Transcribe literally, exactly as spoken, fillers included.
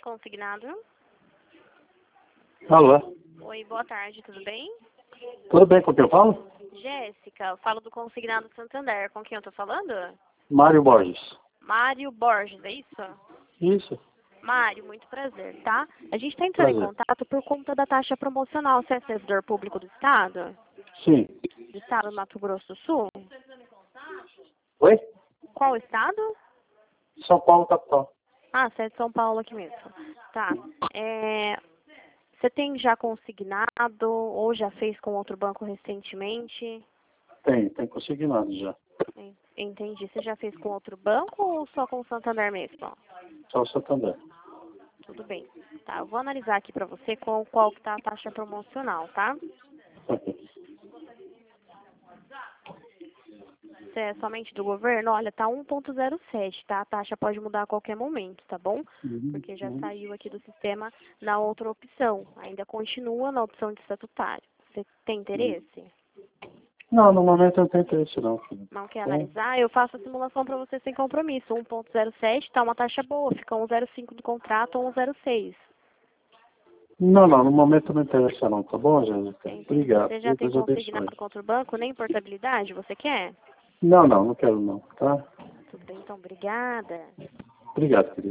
Consignado. Alô? Oi, boa tarde, tudo bem? Tudo bem com quem eu falo? Jéssica, eu falo do Consignado Santander. Com quem eu tô falando? Mário Borges. Mário Borges, é isso? Isso. Mário, muito prazer, tá? A gente tá entrando em Prazer. contato por conta da taxa promocional. Você é servidor público do Estado? Sim. Do Estado do Mato Grosso do Sul? Oi? Qual estado? São Paulo, capital. Ah, você é de São Paulo aqui mesmo. Tá. É, você tem já consignado ou já fez com outro banco recentemente? Tem, tem consignado já. En- Entendi. Você já fez com outro banco ou só com o Santander mesmo? Só o Santander. Tudo bem. Tá, eu vou analisar aqui pra você qual, qual que tá a taxa promocional, tá? Ok. Se é somente do governo, olha, tá um ponto zero sete, tá? A taxa pode mudar a qualquer momento, tá bom? Uhum, Porque já uhum. saiu aqui do sistema na outra opção. Ainda continua na opção de estatutário. Você tem interesse? Não, no momento eu não tenho interesse não, filho. Não quer Bom, analisar? Eu faço a simulação para você sem compromisso. um ponto zero sete tá uma taxa boa, fica um zero cinco do contrato ou um zero seis. Não, não, no momento não interessa não, tá bom, Jéssica? Entendi. Obrigado. Você já tem Deus abençoe. consignado contra o banco, nem portabilidade? Você quer? Não, não, não quero não, tá? Tudo bem, então, obrigada. Obrigado, querido.